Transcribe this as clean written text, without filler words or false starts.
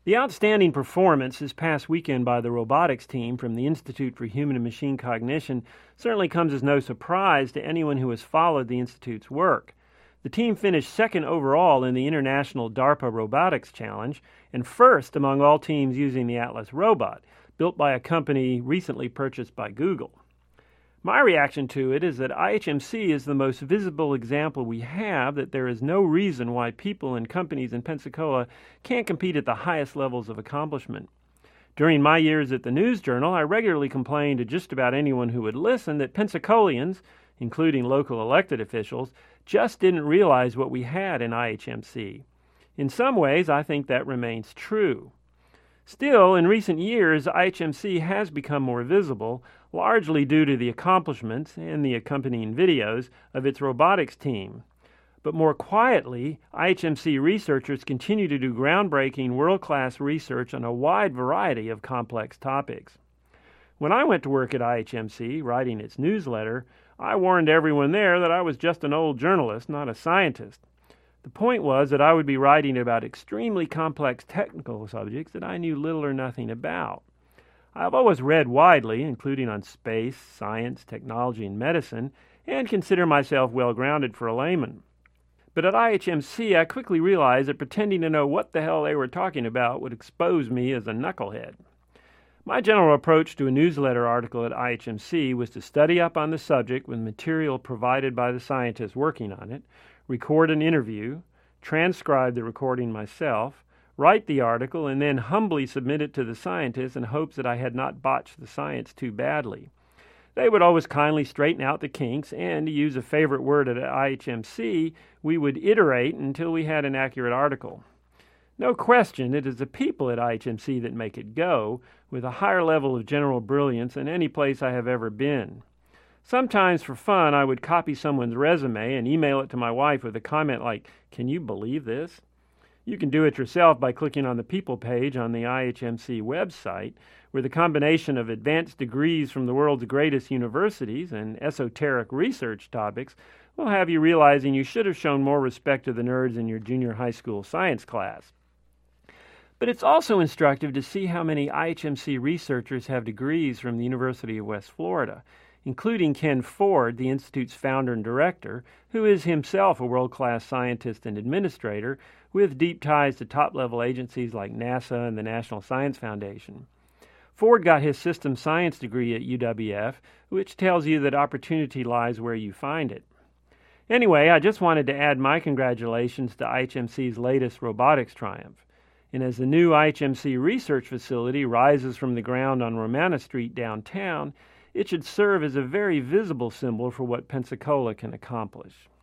The outstanding performance this past weekend by the robotics team from the Institute for Human and Machine Cognition certainly comes as no surprise to anyone who has followed the Institute's work. The team finished second overall in the International DARPA Robotics Challenge and first among all teams using the Atlas robot, built by a company recently purchased by Google. My reaction to it is that IHMC is the most visible example we have that there is no reason why people and companies in Pensacola can't compete at the highest levels of accomplishment. During my years at the News Journal, I regularly complained to just about anyone who would listen that Pensacolians, including local elected officials, just didn't realize what we had in IHMC. In some ways, I think that remains true. Still, in recent years, IHMC has become more visible, largely due to the accomplishments and the accompanying videos of its robotics team. But more quietly, IHMC researchers continue to do groundbreaking, world-class research on a wide variety of complex topics. When I went to work at IHMC, writing its newsletter, I warned everyone there that I was just an old journalist, not a scientist. The point was that I would be writing about extremely complex technical subjects that I knew little or nothing about. I've always read widely, including on space, science, technology, and medicine, and consider myself well-grounded for a layman. But at IHMC, I quickly realized that pretending to know what the hell they were talking about would expose me as a knucklehead. My general approach to a newsletter article at IHMC was to study up on the subject with material provided by the scientists working on it, record an interview, transcribe the recording myself, write the article, and then humbly submit it to the scientists in hopes that I had not botched the science too badly. They would always kindly straighten out the kinks, and to use a favorite word at IHMC, we would iterate until we had an accurate article. No question, it is the people at IHMC that make it go, with a higher level of general brilliance than any place I have ever been. Sometimes for fun, I would copy someone's resume and email it to my wife with a comment like, "Can you believe this?" You can do it yourself by clicking on the People page on the IHMC website, where the combination of advanced degrees from the world's greatest universities and esoteric research topics will have you realizing you should have shown more respect to the nerds in your junior high school science class. But it's also instructive to see how many IHMC researchers have degrees from the University of West Florida, including Ken Ford, the Institute's founder and director, who is himself a world-class scientist and administrator with deep ties to top-level agencies like NASA and the National Science Foundation. Ford got his systems science degree at UWF, which tells you that opportunity lies where you find it. Anyway, I just wanted to add my congratulations to IHMC's latest robotics triumph. And as the new IHMC research facility rises from the ground on Romana Street downtown, it should serve as a very visible symbol for what Pensacola can accomplish.